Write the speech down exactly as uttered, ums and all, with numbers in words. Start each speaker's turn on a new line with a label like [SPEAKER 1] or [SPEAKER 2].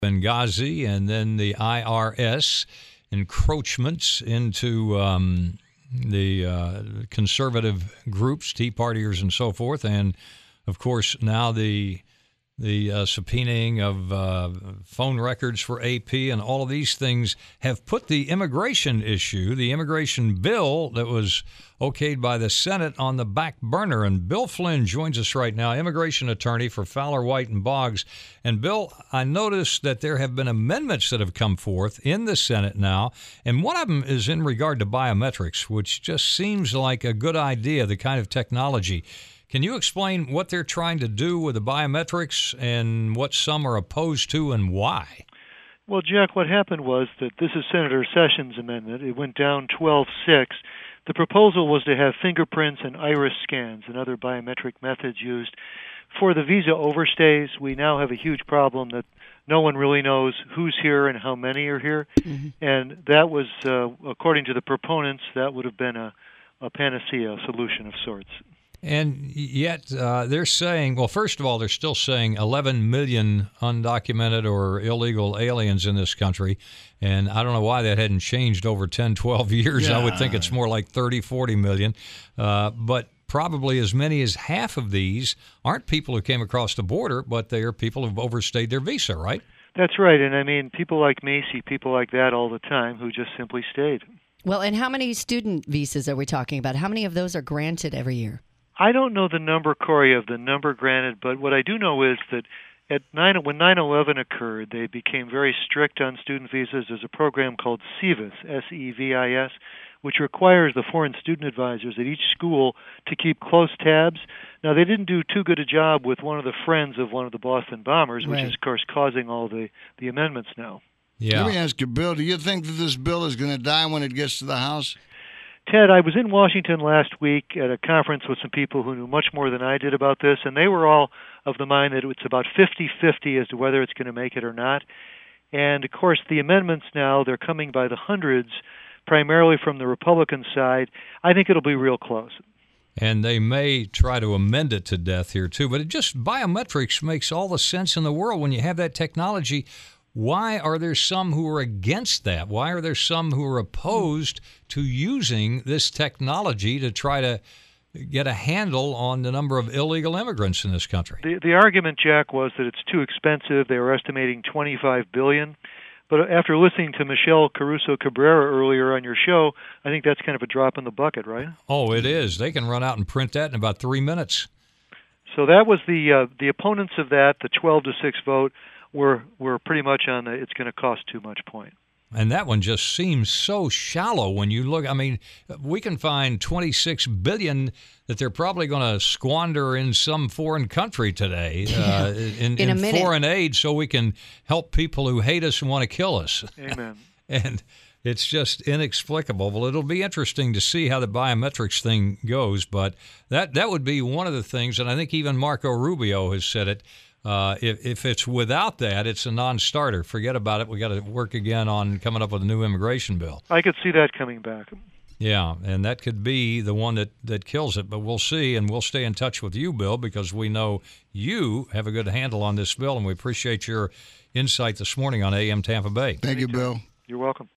[SPEAKER 1] Benghazi, and then the I R S encroachments into um, the uh, conservative groups, Tea Partiers and so forth, and, of course, now the the uh, subpoenaing of uh, phone records for A P, and all of these things have put the immigration issue, the immigration bill that was okayed by the Senate, on the back burner. And Bill Flynn joins us right now, immigration attorney for Fowler, White, and Boggs. And, Bill, I noticed that there have been amendments that have come forth in the Senate now, and one of them is in regard to biometrics, which just seems like a good idea, the kind of technology. Can you explain what they're trying to do with the biometrics and what some are opposed to and why?
[SPEAKER 2] Well, Jack, what happened was that this is Senator Sessions' amendment. It went down twelve six. The proposal was to have fingerprints and iris scans and other biometric methods used. For the visa overstays, we now have a huge problem that no one really knows who's here and how many are here. Mm-hmm. And that was, uh, according to the proponents, that would have been a, a panacea solution of sorts.
[SPEAKER 1] And yet uh, they're saying, well, first of all, they're still saying eleven million undocumented or illegal aliens in this country. And I don't know why that hadn't changed over ten, twelve years. Yeah. I would think it's more like thirty, forty million. Uh, but probably as many as half of these aren't people who came across the border, but they are people who've overstayed their visa, right?
[SPEAKER 2] That's right. And I mean, people like me see people like that all the time who just simply stayed.
[SPEAKER 3] Well, and how many student visas are we talking about? How many of those are granted every year?
[SPEAKER 2] I don't know the number, Corey, of the number granted, but what I do know is that at nine, when nine eleven occurred, they became very strict on student visas. There's a program called SEVIS, S E V I S, which requires the foreign student advisors at each school to keep close tabs. Now, they didn't do too good a job with one of the friends of one of the Boston bombers, which right. is, of course, causing all the, the amendments now.
[SPEAKER 4] Yeah. Let me ask you, Bill, do you think that this bill is going to die when it gets to the House?
[SPEAKER 2] Ted, I was in Washington last week at a conference with some people who knew much more than I did about this, and they were all of the mind that it's about fifty-fifty as to whether it's going to make it or not. And, of course, the amendments now, they're coming by the hundreds, primarily from the Republican side. I think it'll be real close.
[SPEAKER 1] And they may try to amend it to death here, too. But it just, biometrics makes all the sense in the world when you have that technology. Why are there some who are against that? Why are there some who are opposed to using this technology to try to get a handle on the number of illegal immigrants in this country?
[SPEAKER 2] The, the argument, Jack, was that it's too expensive. They were estimating twenty-five billion dollars. But after listening to Michelle Caruso Cabrera earlier on your show, I think that's kind of a drop in the bucket, right?
[SPEAKER 1] Oh, it is. They can run out and print that in about three minutes.
[SPEAKER 2] So that was the uh, the opponents of that, the twelve to six vote. We're we're pretty much on the it's going to cost too much point.
[SPEAKER 1] And that one just seems so shallow when you look. I mean, we can find twenty-six billion dollars that they're probably going to squander in some foreign country today uh, in,
[SPEAKER 3] in,
[SPEAKER 1] in foreign aid so we can help people who hate us and want to kill us.
[SPEAKER 2] Amen.
[SPEAKER 1] And it's just inexplicable. Well, it'll be interesting to see how the biometrics thing goes, but that, that would be one of the things, and I think even Marco Rubio has said it. Uh, if, if it's without that, it's a non-starter. Forget about it. We got to work again on coming up with a new immigration bill.
[SPEAKER 2] I could see that coming back.
[SPEAKER 1] Yeah, and that could be the one that, that kills it. But we'll see, and we'll stay in touch with you, Bill, because we know you have a good handle on this bill, and we appreciate your insight this morning on A M Tampa Bay.
[SPEAKER 4] Thank you, Bill.
[SPEAKER 2] You're welcome.